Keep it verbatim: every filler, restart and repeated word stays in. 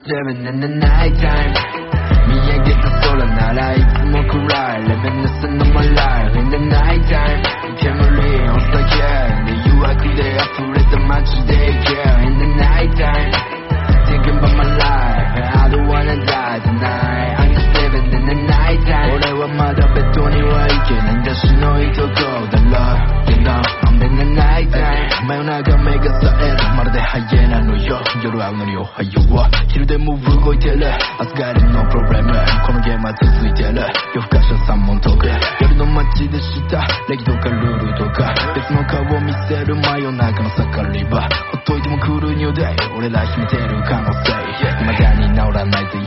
Living in the night time見上げた空ならいつも暗い Reminiscing of my life in the night time 煙お酒で誘惑で溢れた街で Yeah in the night time Thinking about my life I don't wanna die tonight I'm just living in the night time 俺はまだベッドには行けないんだ死のいとこだろ You know I'm in the night time 真夜中目が冴えるまるでハイエナのよ夜会うのにおはよう昼でも動いてる明日帰りのプログラムこのゲームは続いてる夜更かしは三問解く夜の街でした礼儀とかルールとか別の顔を見せる真夜中の盛り場ほっといても来るニューデイ俺ら秘めてる可能性未だに治らないぜ